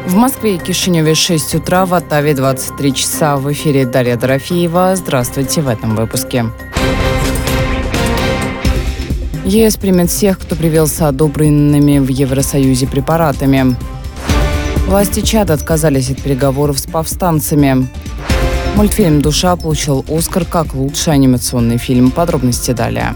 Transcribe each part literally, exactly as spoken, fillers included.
В Москве и Кишиневе шесть утра, в Оттаве двадцать три часа. В эфире Дарья Дорофеева. Здравствуйте в этом выпуске. ЕС примет всех, кто привился одобренными в Евросоюзе препаратами. Власти Чада отказались от переговоров с повстанцами. Мультфильм «Душа» получил «Оскар» как лучший анимационный фильм. Подробности далее.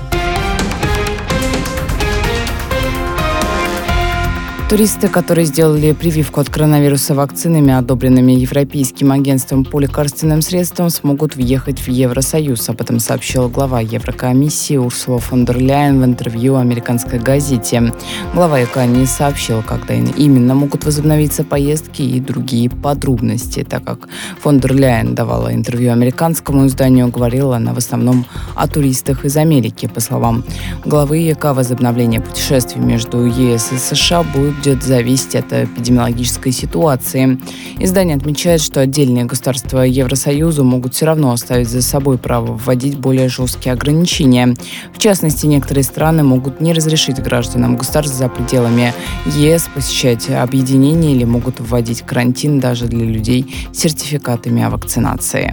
Туристы, которые сделали прививку от коронавируса вакцинами, одобренными Европейским агентством по лекарственным средствам, смогут въехать в Евросоюз. Об этом сообщила глава Еврокомиссии Урсула фон дер Ляйен в интервью американской газете. Глава ЕК не сообщила, когда именно могут возобновиться поездки и другие подробности. Так как фон дер Ляйен давала интервью американскому изданию, говорила она в основном о туристах из Америки. По словам главы ЕК, возобновление путешествий между ЕС и США будет будет зависеть от эпидемиологической ситуации. Издание отмечает, что отдельные государства Евросоюза могут все равно оставить за собой право вводить более жесткие ограничения. В частности, некоторые страны могут не разрешить гражданам государств за пределами ЕС посещать объединения или могут вводить карантин даже для людей с сертификатами о вакцинации.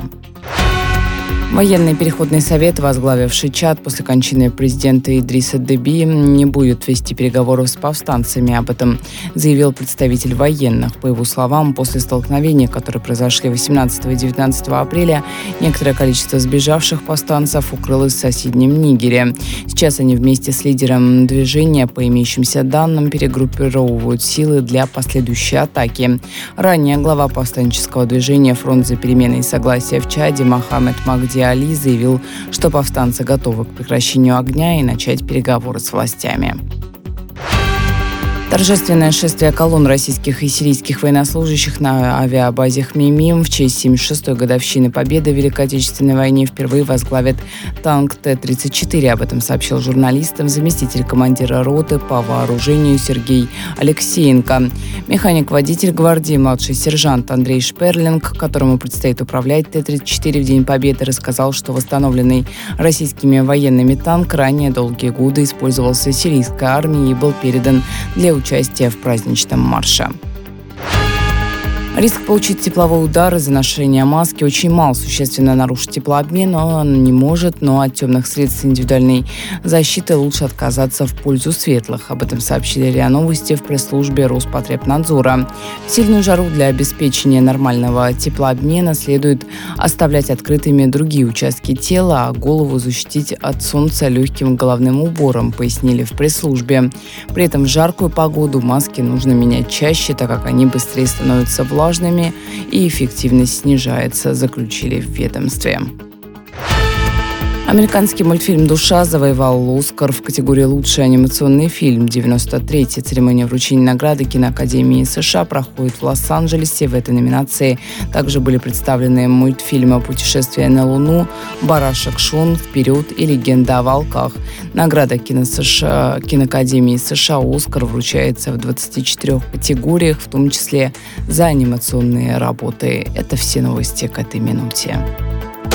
Военный переходный совет, возглавивший Чад после кончины президента Идриса Деби, не будет вести переговоров с повстанцами. Об этом заявил представитель военных. По его словам, после столкновений, которые произошли восемнадцатого и девятнадцатого апреля, некоторое количество сбежавших повстанцев укрылось в соседнем Нигере. Сейчас они вместе с лидером движения, по имеющимся данным, перегруппировывают силы для последующей атаки. Ранее глава повстанческого движения «Фронт за перемены и согласие в Чаде» Мохаммед Махди Али заявил, что повстанцы готовы к прекращению огня и начать переговоры с властями. Торжественное шествие колонн российских и сирийских военнослужащих на авиабазе Хмеймим в честь семьдесят шестой годовщины Победы в Великой Отечественной войне впервые возглавит танк Т тридцать четыре. Об этом сообщил журналистам заместитель командира роты по вооружению Сергей Алексеенко. Механик-водитель гвардии, младший сержант Андрей Шперлинг, которому предстоит управлять Т тридцать четыре в День Победы, рассказал, что восстановленный российскими военными танк ранее долгие годы использовался сирийской армией и был передан для участия в праздничном марше. Риск получить тепловой удар из-за ношения маски очень мал. Существенно нарушить теплообмен он не может, но от темных средств индивидуальной защиты лучше отказаться в пользу светлых. Об этом сообщили РИА Новости в пресс-службе Роспотребнадзора. В сильную жару для обеспечения нормального теплообмена следует оставлять открытыми другие участки тела, а голову защитить от солнца легким головным убором, пояснили в пресс-службе. При этом в жаркую погоду маски нужно менять чаще, так как они быстрее становятся влажными и эффективность снижается, заключили в ведомстве. Американский мультфильм «Душа» завоевал «Оскар» в категории «Лучший анимационный фильм». девяносто третья церемония вручения награды Киноакадемии США проходит в Лос-Анджелесе. В этой номинации также были представлены мультфильмы «Путешествие на Луну», «Барашек Шон», «Вперед» и «Легенда о волках». Награда Кино США, Киноакадемии США «Оскар» вручается в двадцати четырёх категориях, в том числе за анимационные работы. Это все новости к этой минуте.